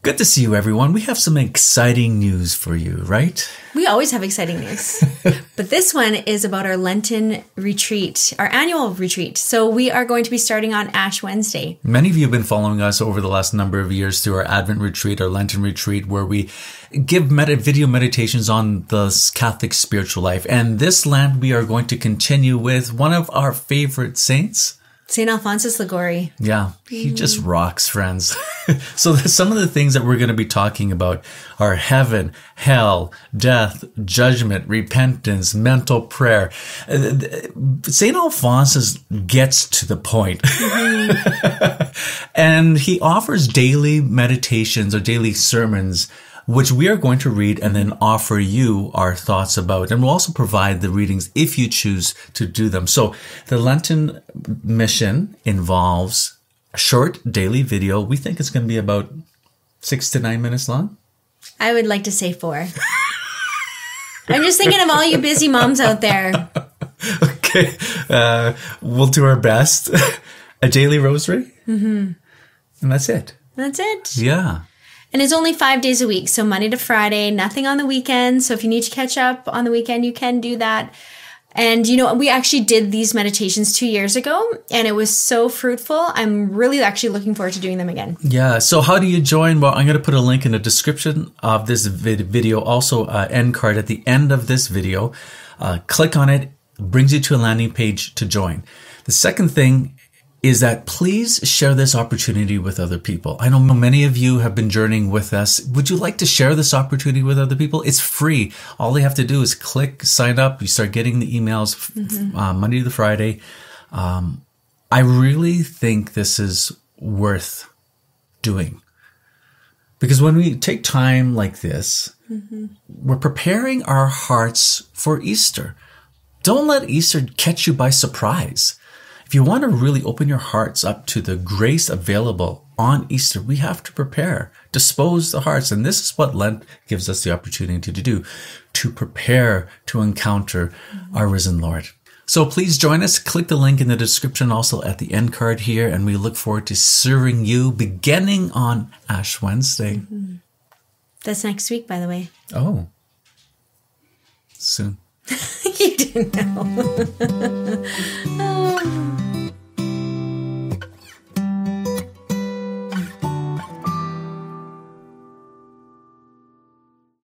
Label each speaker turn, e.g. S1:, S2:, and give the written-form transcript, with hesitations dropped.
S1: Good to see you, everyone. We have some exciting news for you, right?
S2: We always have exciting news. But this one is about our Lenten retreat, our annual retreat. So we are going to be starting on Ash Wednesday.
S1: Many of you have been following us over the last number of years through our Advent retreat, our Lenten retreat, where we give video meditations on the Catholic spiritual life. And this Lent, we are going to continue with one of our favorite saints,
S2: St. Alphonsus Liguori.
S1: Yeah, he just rocks, friends. So some of the things that we're going to be talking about are heaven, hell, death, judgment, repentance, mental prayer. St. Alphonsus gets to the point. And he offers daily meditations or daily sermons, which we are going to read and then offer you our thoughts about. And we'll also provide the readings if you choose to do them. So the Lenten mission involves a short daily video. We think it's going to be about 6 to 9 minutes long.
S2: I would like to say 4. I'm just thinking of all you busy moms out there.
S1: Okay. We'll do our best. A daily rosary. Mm-hmm. And that's it.
S2: That's it.
S1: Yeah.
S2: And it's only 5 days a week, so Monday to Friday, nothing on the weekend. So if you need to catch up on the weekend, you can do that. And, we actually did these meditations 2 years ago, and it was so fruitful. I'm really actually looking forward to doing them again.
S1: Yeah. So how do you join? Well, I'm going to put a link in the description of this video, also end card at the end of this video. Click on it, brings you to a landing page to join. The second thing is that please share this opportunity with other people. I know many of you have been journeying with us. Would you like to share this opportunity with other people? It's free. All they have to do is click, sign up. You start getting the emails Monday to Friday. I really think this is worth doing. Because when we take time like this, we're preparing our hearts for Easter. Don't let Easter catch you by surprise. If you want to really open your hearts up to the grace available on Easter, we have to prepare, dispose the hearts. And this is what Lent gives us the opportunity to do, to prepare to encounter our risen Lord. So please join us. Click the link in the description, also at the end card here. And we look forward to serving you beginning on Ash Wednesday.
S2: That's next week, by the way.
S1: Oh, soon.
S2: You didn't know.